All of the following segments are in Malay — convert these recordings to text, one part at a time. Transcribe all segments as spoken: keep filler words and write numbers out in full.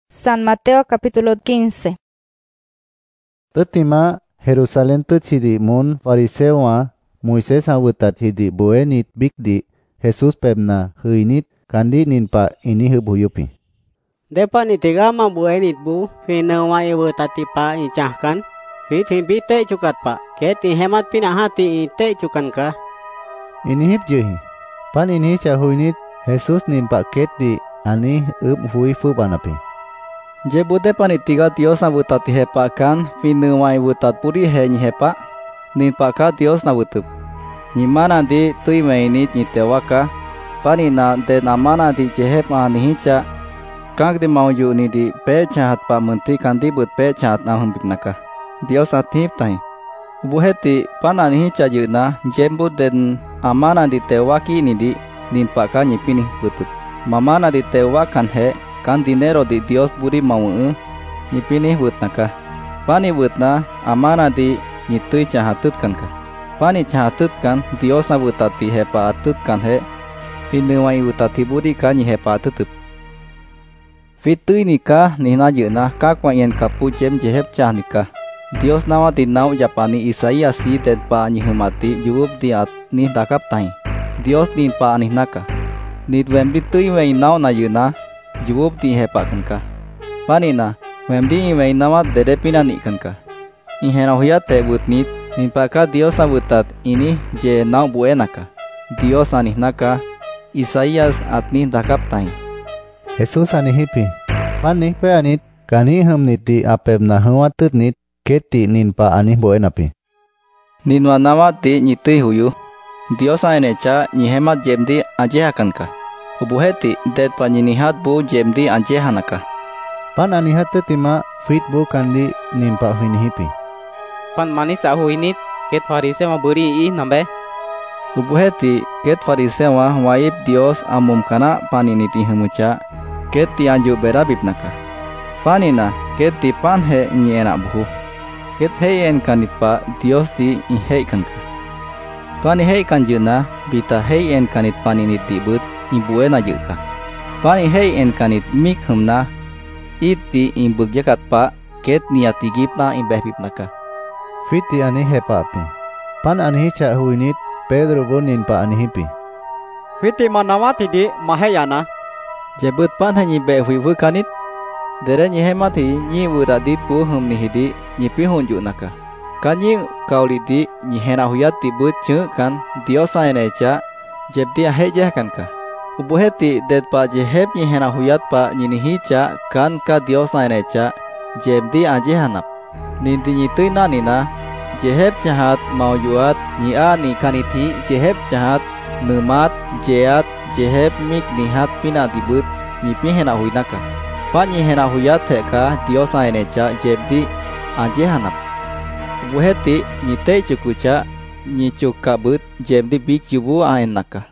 San Mateo capítulo quince. Tetima Jerusalem tuchidi mun farisewa Moises awutat hidi boenit bigdi Jesus pebna huinit kandi ninpa ini hubuyupi. Depa ni tiga ma boenit bu finawa iwutati pa icahkan fi timbite cukat pa keti hemat pina hati ite cukanka. Ini hip jehi pan ini cahuinit Jesus ninpa keti ani up hui fu banapi. Je bude panitiga Dios na butati hepa kan finuai butat puri he ni hepa nin paka Dios na butup ni mana di tui mainit ni tewaka panina de namana di jehepa ni hica kang di mau yu ni di pe chahat pa menti kan di but pe chahat na hum bipnaka Dios atip tai buheti pana ni hica yuna jembu den amana di tewaki ni di nin paka ni pini butup mamana di tewakan he kan dinero di Dios buri mau ni pinih butnaka pani butna amana di nitui cahatut kanka pani cahatut kan Dios na butati hepa atut kan he finuai butati buri kan ni hepa tutup fitui nikah ni na yuna kakwa yen kapu jem jehep cah nikah Dios nawa tinau japani Isaias si tenpa ni humati jubub di at ni dakap tai Dios nin pa ni naka nit wembi tui wei nau na yuna jubub di hepa kanka panina memdi imei nama derepina ni kanka ihena huya tebut nit nimpaka Dios abutat ini je nau buenaka Dios anihnaka Isaias atni dakap tai Jesus anihipi panik pe anit kani humniti apebna huwatut nit keti ninpa anih buenapi ninwa nama ti nyitui huyu Dios anecha nyihemat jemdi ajeha kanka ubuheti det paninihat bu jemdi anjehanaka pan anihat tetima fit bu kandi nimpa hinihipi pan manis ahu init ket farise ma buri i nambe ubuheti ket farise wa waib Dios amum kana paniniti humucha ket ti anju bera bipnaka panina ket ti pan he nyena buhu ket heyen kanit pa Dios ti ihei kanka pani hei kanjuna bita heyen kanit paniniti but ibuena yuka pani hei en kanit mik humna iti imbuk jakat pa ket niati gipna imbeh bipnaka fiti ani hepa api pan ani cha huinit Pedro bonin pa ani hipi Fiti manawati di mahayana jebut pan hanyi be hui hu kanit dere nyi hemati nyi wuradit bu humni hidi nyi pihunju naka kanyi kauliti nyi hena huyati but chu kan Diosa enecha jebdi ahejah kanka ubuheti det pa jehep ni hena huyat pa nyini hica kan ka Dios na enecha jemdi ajehanap ninti nyitui na nina jehep jahat mau yuat nyi a ni kaniti jehep jahat numat jeat jehep mik nihat pina dibut nyi pi hena huinaka pa nyi hena huyat theka Dios na enecha jemdi ajehanap ubuheti nyitei cukuca nyi cukabut jemdi bik jubu aenaka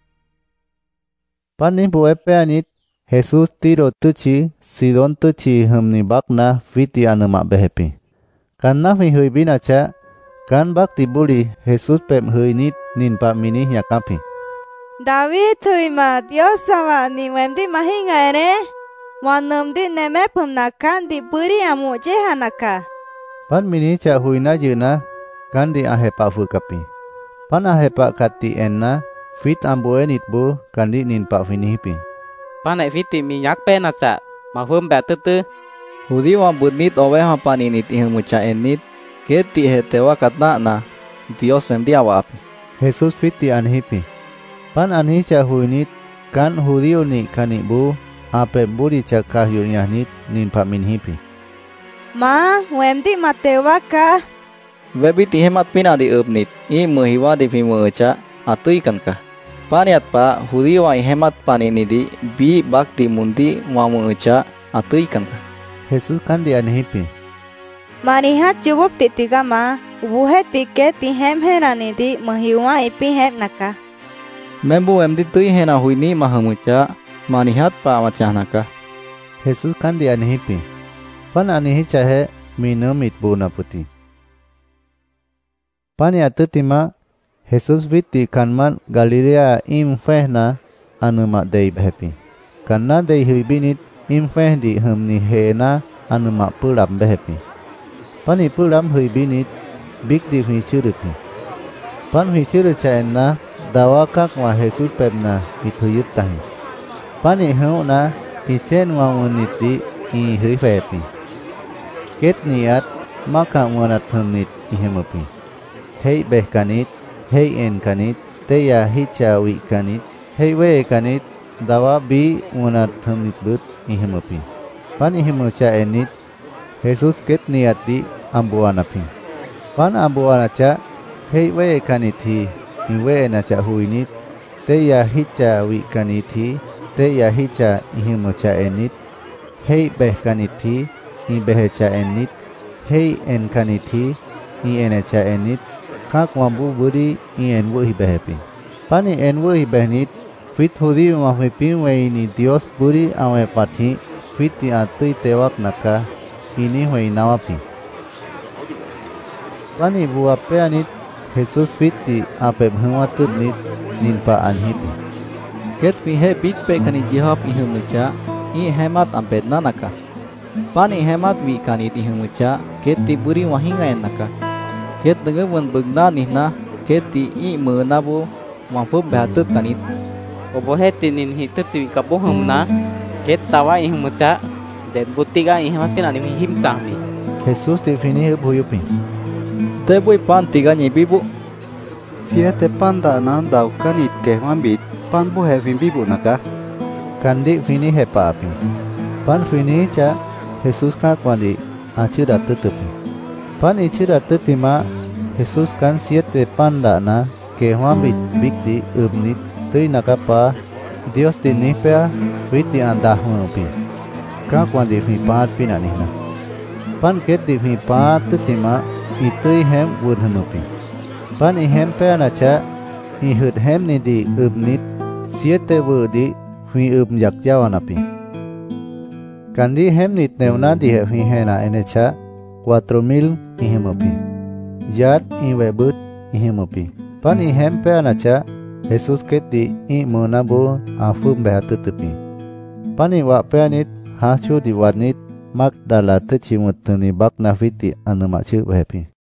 Pani buepe anit Jesus tiro tuchi Sidon tuchi humni bakna fiti anama behepi. Kanna fi hui binacha kan bak tibuli Jesus pem hui nit ninpa mini yakapi. David hui ma Dios sama ni wemdi mahinga ere wanumdi neme pumna kandi buri amu jehanaka. Pan mini cha hui na yuna kandi ahepa fukapi. Pan ahepa kati enna fit ambuenit bu kandi ninpa finihipi. panai fiti minyak pe natsa mahum batutu hudi wa budnit owe ha paninit ihumucha enit keti hetewa katna na Dios memdi awa api Jesus fiti anhipi pan anhicha huinit kan hudio ni kani bu ape buri cha kahyu nit ninpa minhipi ma wemdi matewa ka webi tihemat pina di upnit i muhiwa di fimucha atui kanka paniat pa hudiwa hemat paninidi bi bakti mundi wamu uca atui kanka Jesus kan di anhipi marihat jubub titiga ma ubuhe tike ti hem herani di mahiwa ipi hem naka membu emdi tui hena huini mahamuca manihat pa macah naka Jesus kan di anhipi pan anihi cahe minumit bu naputi paniat tima Jesus viti kanman Galilea im fehna anuma dei behepi. Karena dei hibinit imfeh di humni hena anu mak pulam behepi. Pani pulam hui binit big di hui churupi. Pan hui churu chaena dawa kak wa Jesus pemna ituyup tahi. Pani hau na ichen wa unit di i hui fepi. Ket niat maka wanat humnit ihemupi. Hei beh kanit, hei en kanit, teya hicha wi kanit, hei we kanit, dawa bi wanat humnit but ihemupi. Pan ihemu cha enit, Jesus ket niat di ambuanapi. Pan ambuanacha, hei we kaniti, i we na cha huinit, teya hicha wi kaniti, teya hicha ihemu cha enit, hei beh kaniti, i beh cha enit, hei en kaniti, i en cha enit, kak wambu budi i en wuhi behepi. Pani en wuhi behnit, fit hudi mahmipi weini Dios budi awe pati, fit di atui tewak naka, ini hui nawapi. Pani buah peanit, Jesus fit di ape bhengwatut nit, nimpa anhipi. Ket fi he bit pe kani jihop ihumucha, i hemat ampet nanaka. Pani hemat wi kanit ihumucha, ket ti buri wahinga enaka. Ket dengeun beugna nihna, ket ti i meunabu wangfup behatut kanit. Obo heti nin hitut si kapo humna. Ket tawa ihumucha den butiga ihmatin ani him sahmi. Jesus ti fini huyupi. Te bui pan tiga nyibibu. Siete panda nan dau kanit ke mambit pan bu hevin bibu naka. Kandi fini hepa api. Pan fini cha Jesus ka kwandi achira tutupi. Pan ichira tutima Jesus kan siete panda na ke mambit bikti ubnit tui nakapa Dios tinipea fiti andah mupi. Ka kwandi fi pat pinanihna. Pan ket di fi pat tutima itui hem wud hamupi. Pan i hem pe anacha i hut hem ni di ubnit siete wudi fi ub jak jawanapi. Kandi hem nit neuna di he fi hena enecha cuatro mil i hamupi. Yat i webut i hamupi. Pan i hem pe anacha Jesus ket di i munabu afum behatutupi. Pan i wak pe anit hachu di wanit Magdala te chimut ni bak nafiti anu machu behepi.